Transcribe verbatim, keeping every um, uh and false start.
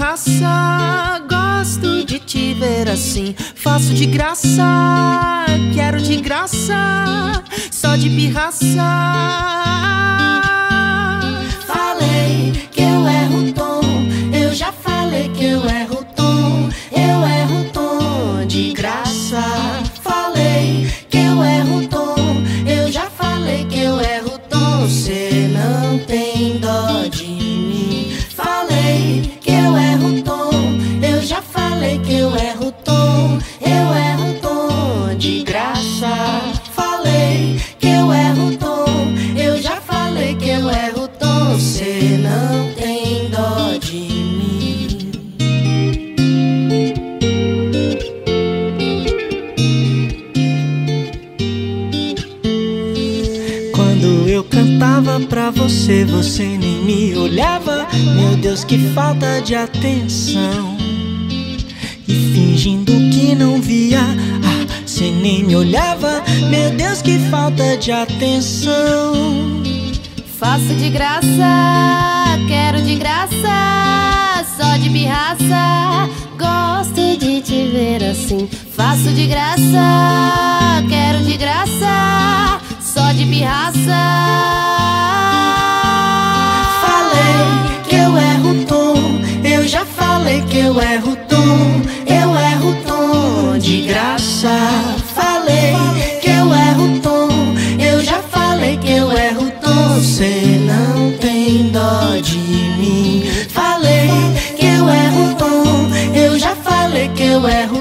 pirraça, gosto de te ver assim. Faço de graça, quero de graça, só de pirraça. Falei que eu erro o tom, eu já falei que eu erro o tom, eu erro o tom de graça. Falei que eu erro o tom, eu já falei que eu erro o tom, cê não tem dó de mim. Falei que eu erro o tom, eu já falei que eu erro o tom, eu erro o tom de graça. Falei que eu erro o tom, eu já falei que eu erro o tom, cê não tem dó de mim. Quando eu cantava pra você, você nem me olhava. Meu Deus, que falta de atenção. E fingindo que não via, ah, cê nem me olhava. Meu Deus, que falta de atenção. Faço de graça, quero de graça, só de pirraça, gosto de te ver assim. Faço de graça, quero de graça, só de pirraça. Falei que eu erro o tom, eu já falei que eu erro o tom, eu erro o tom de graça. Falei que eu erro o tom, eu já falei que eu erro o tom, cê não tem dó de mim. Falei que eu erro o tom, eu já falei que eu erro